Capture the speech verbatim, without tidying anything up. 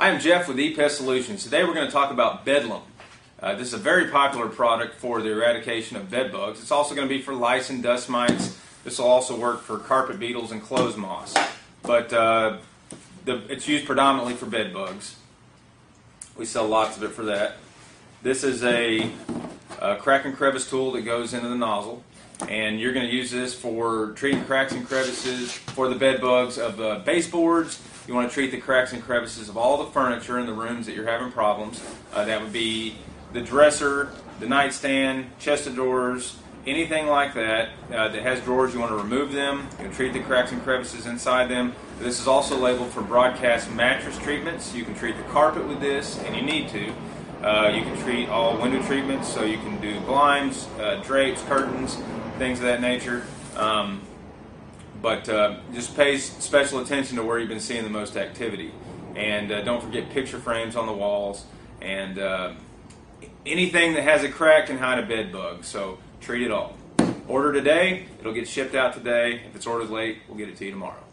Hi, I'm Jeff with E-Pest Solutions. Today we're going to talk about Bedlam. Uh, this is a very popular product for the eradication of bed bugs. It's also going to be for lice and dust mites. This will also work for carpet beetles and clothes moths. But uh, the, it's used predominantly for bed bugs. We sell lots of it for that. This is a, a crack and crevice tool that goes into the nozzle. And you're going to use this for treating cracks and crevices for the bed bugs of uh, baseboards. You want to treat the cracks and crevices of all the furniture in the rooms that you're having problems. Uh, that would be the dresser, the nightstand, chest of drawers, anything like that uh, that has drawers. You want to remove them. You can treat the cracks and crevices inside them. This is also labeled for broadcast mattress treatments. You can treat the carpet with this, and you need to. Uh, you can treat all window treatments, so you can do blinds, uh, drapes, curtains, things of that nature. Um, but uh, just pay special attention to where you've been seeing the most activity. And uh, don't forget picture frames on the walls. And uh, anything that has a crack can hide a bed bug, so treat it all. Order today, it'll get shipped out today. If it's ordered late, we'll get it to you tomorrow.